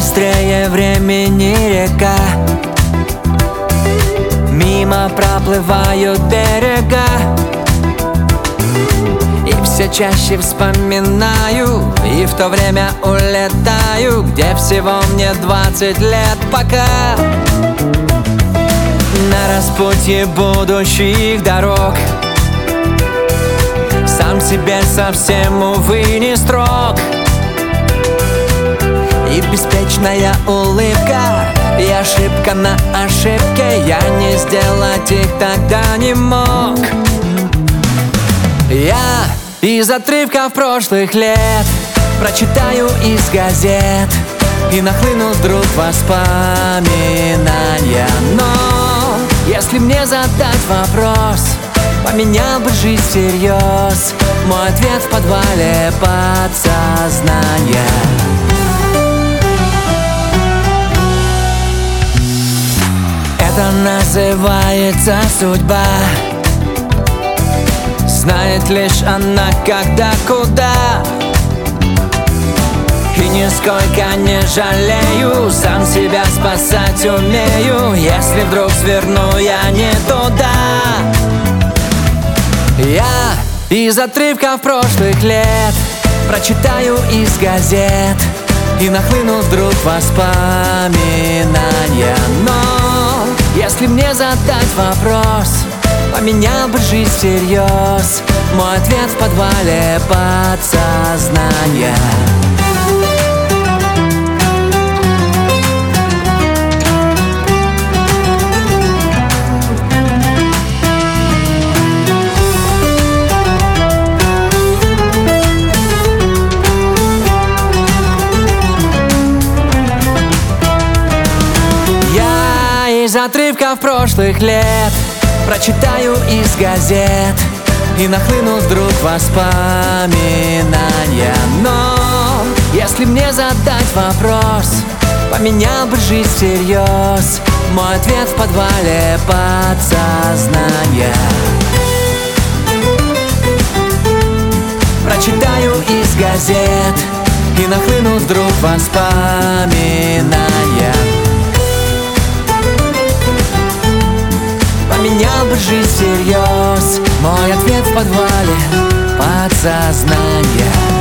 быстрее времени река. Мимо проплывают берега, и все чаще вспоминаю, и в то время улетаю, где всего мне 20 лет пока. На распутье будущих дорог сам себе совсем, увы, не строг. И беспечная улыбка, и ошибка на ошибке, я не сделать их тогда не мог. Я из отрывков прошлых лет прочитаю из газет, и нахлынут вдруг воспоминания. Но если мне задать вопрос, поменял бы жизнь всерьез, мой ответ в подвале подсознания. Это называется судьба. Знает лишь она, когда, куда. И нисколько не жалею, сам себя спасать умею, если вдруг сверну я не туда. Я из отрывков прошлых лет прочитаю из газет, и нахлынут вдруг воспоминания. Но если мне задать вопрос, поменял бы жизнь всерьез, мой ответ в подвале подсознания. Из отрывков прошлых лет прочитаю из газет, и нахлынут вдруг воспоминания. Но если мне задать вопрос, поменял бы жизнь всерьез, мой ответ в подвале подсознания. Прочитаю из газет, и нахлынут вдруг воспоминания. Поменял бы жизнь всерьез, мой ответ в подвале подсознания.